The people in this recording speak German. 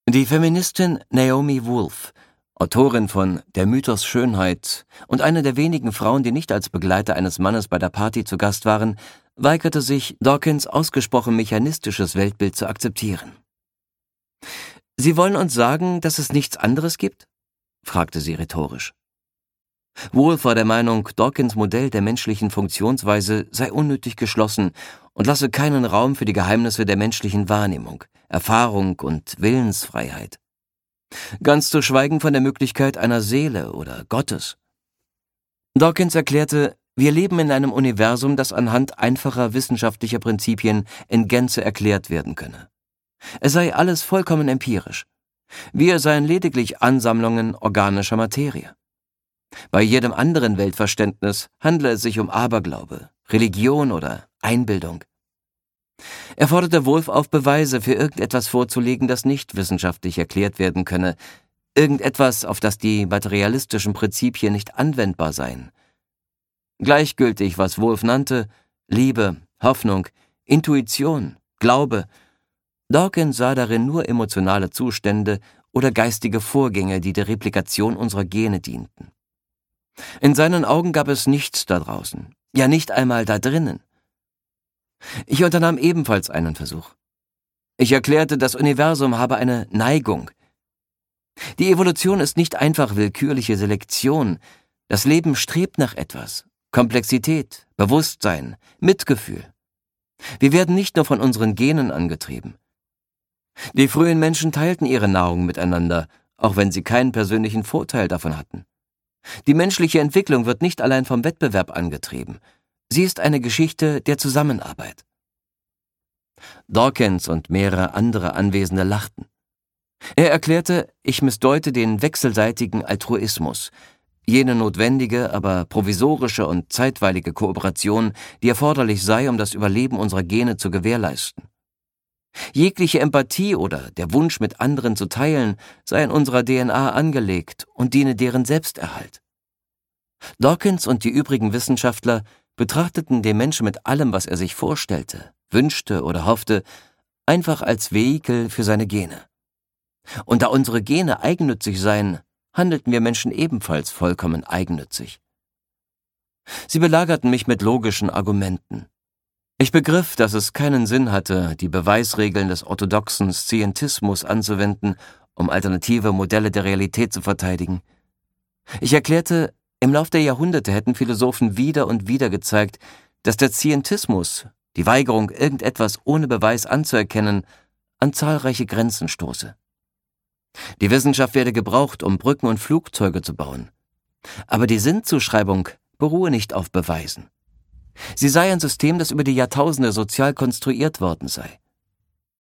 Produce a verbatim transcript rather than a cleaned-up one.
Die Feministin Naomi Wolf, Autorin von Der Mythos Schönheit und eine der wenigen Frauen, die nicht als Begleiter eines Mannes bei der Party zu Gast waren, weigerte sich, Dawkins' ausgesprochen mechanistisches Weltbild zu akzeptieren. »Sie wollen uns sagen, dass es nichts anderes gibt?« fragte sie rhetorisch. Wolf war der Meinung, Dawkins' Modell der menschlichen Funktionsweise sei unnötig geschlossen und lasse keinen Raum für die Geheimnisse der menschlichen Wahrnehmung, Erfahrung und Willensfreiheit. Ganz zu schweigen von der Möglichkeit einer Seele oder Gottes. Dawkins erklärte, wir leben in einem Universum, das anhand einfacher wissenschaftlicher Prinzipien in Gänze erklärt werden könne. Es sei alles vollkommen empirisch. Wir seien lediglich Ansammlungen organischer Materie. Bei jedem anderen Weltverständnis handle es sich um Aberglaube, Religion oder Einbildung. Er forderte Wolf auf, Beweise für irgendetwas vorzulegen, das nicht wissenschaftlich erklärt werden könne, irgendetwas, auf das die materialistischen Prinzipien nicht anwendbar seien. Gleichgültig, was Wolf nannte, Liebe, Hoffnung, Intuition, Glaube, Dawkins sah darin nur emotionale Zustände oder geistige Vorgänge, die der Replikation unserer Gene dienten. In seinen Augen gab es nichts da draußen, ja nicht einmal da drinnen. Ich unternahm ebenfalls einen Versuch. Ich erklärte, das Universum habe eine Neigung. Die Evolution ist nicht einfach willkürliche Selektion. Das Leben strebt nach etwas. Komplexität, Bewusstsein, Mitgefühl. Wir werden nicht nur von unseren Genen angetrieben. Die frühen Menschen teilten ihre Nahrung miteinander, auch wenn sie keinen persönlichen Vorteil davon hatten. Die menschliche Entwicklung wird nicht allein vom Wettbewerb angetrieben. Sie ist eine Geschichte der Zusammenarbeit. Dawkins und mehrere andere Anwesende lachten. Er erklärte, ich missdeute den wechselseitigen Altruismus, jene notwendige, aber provisorische und zeitweilige Kooperation, die erforderlich sei, um das Überleben unserer Gene zu gewährleisten. Jegliche Empathie oder der Wunsch, mit anderen zu teilen, sei in unserer D N A angelegt und diene deren Selbsterhalt. Dawkins und die übrigen Wissenschaftler betrachteten den Menschen mit allem, was er sich vorstellte, wünschte oder hoffte, einfach als Vehikel für seine Gene. Und da unsere Gene eigennützig seien, handelten wir Menschen ebenfalls vollkommen eigennützig. Sie belagerten mich mit logischen Argumenten. Ich begriff, dass es keinen Sinn hatte, die Beweisregeln des orthodoxen Scientismus anzuwenden, um alternative Modelle der Realität zu verteidigen. Ich erklärte, im Lauf der Jahrhunderte hätten Philosophen wieder und wieder gezeigt, dass der Scientismus, die Weigerung, irgendetwas ohne Beweis anzuerkennen, an zahlreiche Grenzen stoße. Die Wissenschaft werde gebraucht, um Brücken und Flugzeuge zu bauen. Aber die Sinnzuschreibung beruhe nicht auf Beweisen. Sie sei ein System, das über die Jahrtausende sozial konstruiert worden sei.